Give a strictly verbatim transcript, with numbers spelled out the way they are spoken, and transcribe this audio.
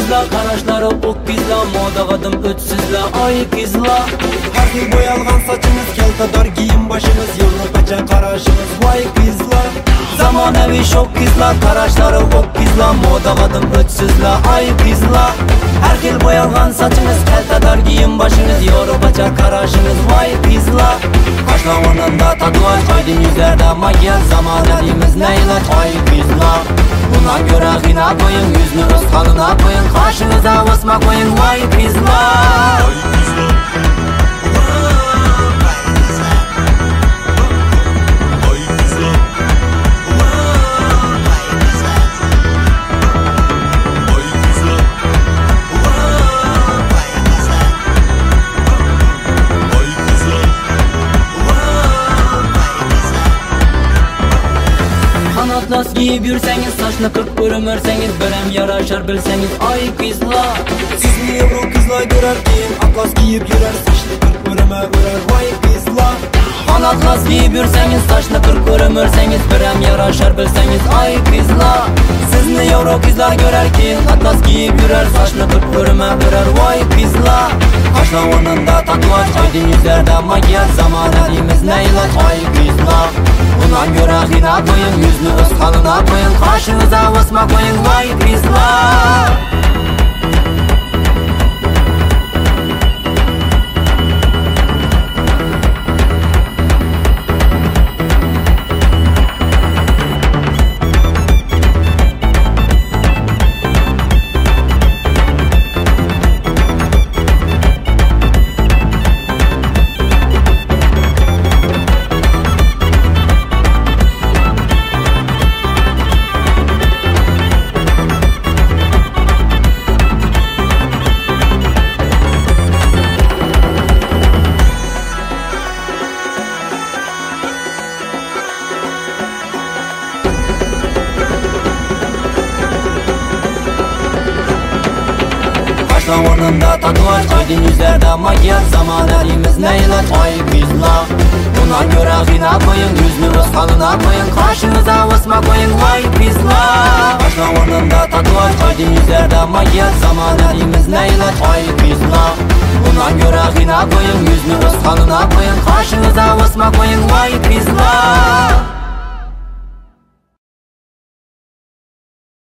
kızlar, qarashlari o'kkizlar, moda qadim o'tsizlar, ay qizlar. Har xil bo'yalgan sochimiz, keltador kiyim boshimiz, Yevropacha qarashimiz, voy qizlar. Zamonaviy shok qizlar, qarashlari o'kkizlar, moda qadim o'tsizlar, ay qizlar. Har xil bo'yalgan sochimiz, keltador kiyim boshimiz, Yevropacha qarashimiz, voy qizlar. Qashlovonimda tatuaj, oydin yuzlarda makiyaj, zamonaviyimiz naylaj, ay qizlar. Buna göre xina koyun, yüzünü öz halına koyun, karşınıza osma koyun, vay qizlar. Atlas giyip yürsengiz, saçını kırk bölüm örseniz, bölem yaraşar bilseniz, ay qizlar. Sizni Yevro qizlar görərkin, atlas giyib yürər, saçını kırk bölümə bölər, vay qizlar. Atlas giyip yürsengiz, saçını kırk bölüm örseniz, bölem yaraşar bilseniz, ay qizlar. Sizni Yevro qizlar görərkin, atlas giyip yürər, saçını kırk bölümə bölər, vay qizlar. Qashlovonimda tatuaj, oydin yuzlarda makiyaj, zamonaviyimiz naylaj, ay qizlar. Buna göre xina koyun, yüzünü öz halına koyun, karşınıza osma koyun, vay qizlar. Qashlovonimda tatuaj, oydin yuzlarda makiyaj, zamonaviyimiz naylaj, ay qizlar. Buna göre xina koyun, yüzünü öz halına koyun, karşınıza osma koyun, vay qizlar. Qashlovonimda tatuaj, oydin yuzlarda makiyaj, zamonaviyimiz naylaj, ay qizlar. Buna göre xina koyun, yüzünü öz halına koyun, karşınıza osma koyun, vay qizlar.